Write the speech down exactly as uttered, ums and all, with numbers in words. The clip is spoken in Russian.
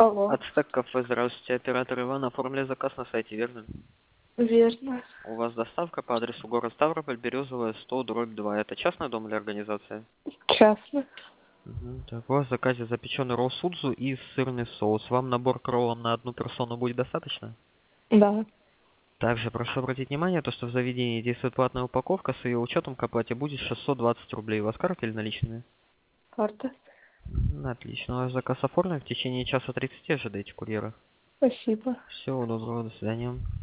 Алло. Ацтек кафе, здравствуйте. Оператор Иван, оформили заказ на сайте, верно? Верно. У вас доставка по адресу город Ставрополь, Березовая, сто, дробь два. Это частный дом или организация? Частно. Угу. Так, у вас в заказе запеченный ролл судзу и сырный соус. Вам набор к роллам на одну персону будет достаточно? Да. Также прошу обратить внимание, то, что в заведении действует платная упаковка, с ее учетом к оплате будет шестьсот двадцать рублей. У вас карта или наличными? Карта. Мгм, отлично. Ваш заказ оформлен. В течение часа тридцати ожидайте курьера. Спасибо. Всего доброго, до свидания.